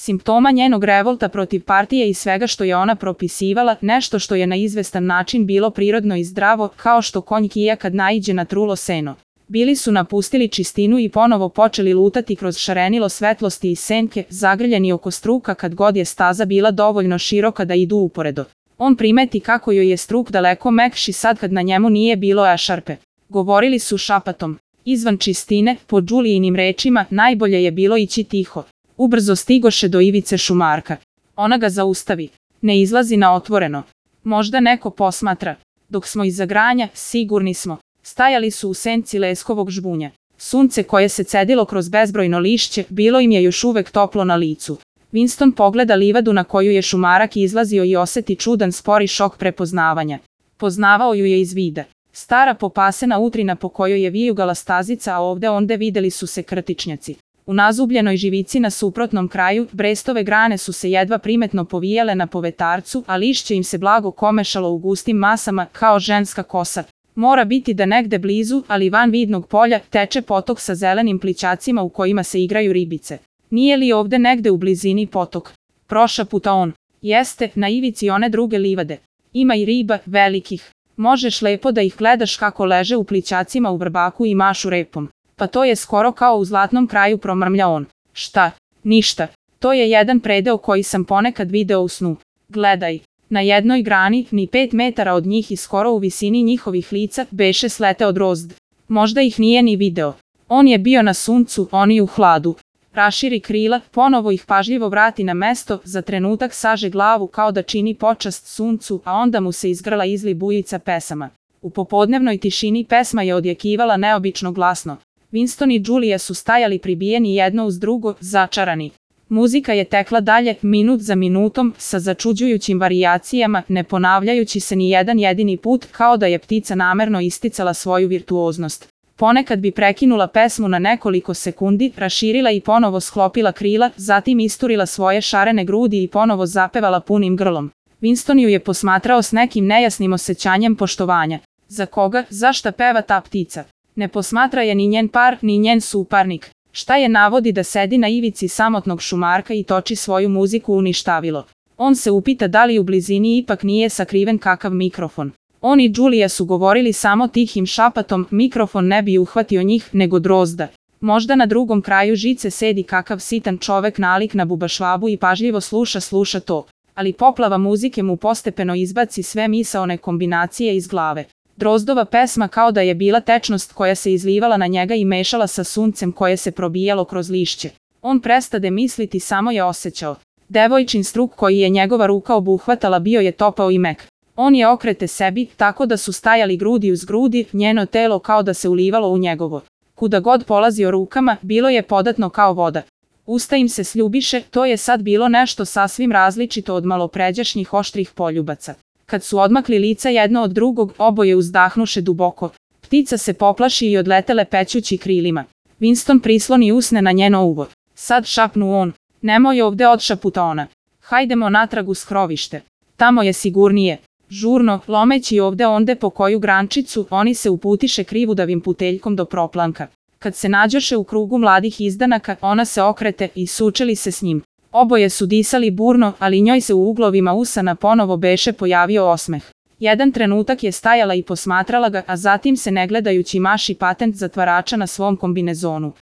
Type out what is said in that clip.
simptoma njenog revolta protiv partije i svega što je ona propisivala, nešto što je na izvestan način bilo prirodno i zdravo, kao što konj kija kad naiđe na trulo seno. Bili su napustili čistinu i ponovo počeli lutati kroz šarenilo svetlosti i senke, zagrljeni oko struka kad god je staza bila dovoljno široka da idu uporedo. On primeti kako joj je struk daleko mekši sad kad na njemu nije bilo ešarpe. Govorili su šapatom. Izvan čistine, po Đulijinim rečima, najbolje je bilo ići tiho. Ubrzo stigoše do ivice šumarka. Ona ga zaustavi. Ne izlazi na otvoreno. Možda neko posmatra. Dok smo iza granja, sigurni smo. Stajali su u senci leskovog žbunja. Sunce koje se cedilo kroz bezbrojno lišće, bilo im je još uvek toplo na licu. Winston pogleda livadu na koju je šumarak izlazio i oseti čudan spori šok prepoznavanja. Poznavao ju je iz vida. Stara popasena utrina po kojoj je vijugala stazica, a ovde onde videli su se krtičnjaci. U nazubljenoj živici na suprotnom kraju, brestove grane su se jedva primetno povijale na povetarcu, a lišće im se blago komešalo u gustim masama, kao ženska kosa. Mora biti da negde blizu, ali van vidnog polja, teče potok sa zelenim plićacima u kojima se igraju ribice. Nije li ovde negde u blizini potok? Prošaputa on. Jeste, na ivici one druge livade. Ima i riba, velikih. Možeš lepo da ih gledaš kako leže u plićacima u vrbaku i mašu repom. Pa to je skoro kao u zlatnom kraju, promrmlja on. Šta? Ništa. To je jedan predeo koji sam ponekad video u snu. Gledaj. Na jednoj grani, ni 5 metara od njih i skoro u visini njihovih lica, beše sleteo drozd. Možda ih nije ni video. On je bio na suncu, oni u hladu. Raširi krila, ponovo ih pažljivo vrati na mesto, za trenutak saže glavu kao da čini počast suncu, a onda mu se izgrla izli bujica pesama. U popodnevnoj tišini pesma je odjekivala neobično glasno. Winston i Julia su stajali pribijeni jedno uz drugo, začarani. Muzika je tekla dalje, minut za minutom, sa začuđujućim varijacijama, ne ponavljajući se ni jedan jedini put, kao da je ptica namerno isticala svoju virtuoznost. Ponekad bi prekinula pesmu na nekoliko sekundi, raširila i ponovo sklopila krila, zatim isturila svoje šarene grudi i ponovo zapevala punim grlom. Winston ju je posmatrao s nekim nejasnim osjećanjem poštovanja. Za koga, zašta peva ta ptica? Ne posmatra je ni njen par, ni njen suparnik. Šta je navodi da sedi na ivici samotnog šumarka i toči svoju muziku u ništavilo? On se upita da li u blizini ipak nije sakriven kakav mikrofon. On i Julia su govorili samo tihim šapatom, mikrofon ne bi uhvatio njih, nego drozda. Možda na drugom kraju žice sedi kakav sitan čovek nalik na bubašvabu i pažljivo sluša to. Ali poplava muzike mu postepeno izbaci sve misaone kombinacije iz glave. Drozdova pesma kao da je bila tečnost koja se izlivala na njega i mešala sa suncem koje se probijalo kroz lišće. On prestade misliti, samo je osjećao. Devojčin struk koji je njegova ruka obuhvatala bio je topao i mek. On je okrete sebi, tako da su stajali grudi uz grudi, njeno telo kao da se ulivalo u njegovo. Kuda god polazio rukama, bilo je podatno kao voda. Usta im se sljubiše, to je sad bilo nešto sasvim različito od malopređašnjih oštrih poljubaca. Kad su odmakli lica jedno od drugog, oboje uzdahnuše duboko. Ptica se poplaši i odletele pećući krilima. Winston prisloni usne na njeno uvo. Sad, šapnu on. Nemoj ovde, odšaputa ona. Hajdemo natrag u skrovište. Tamo je sigurnije. Žurno, lomeći ovde onde po koju grančicu, oni se uputiše krivudavim puteljkom do proplanka. Kad se nađoše u krugu mladih izdanaka, ona se okrete i sučeli se s njim. Oboje su disali burno, ali njoj se u uglovima usana ponovo beše pojavio osmeh. Jedan trenutak je stajala i posmatrala ga, a zatim se ne gledajući maši patent zatvarača na svom kombinezonu.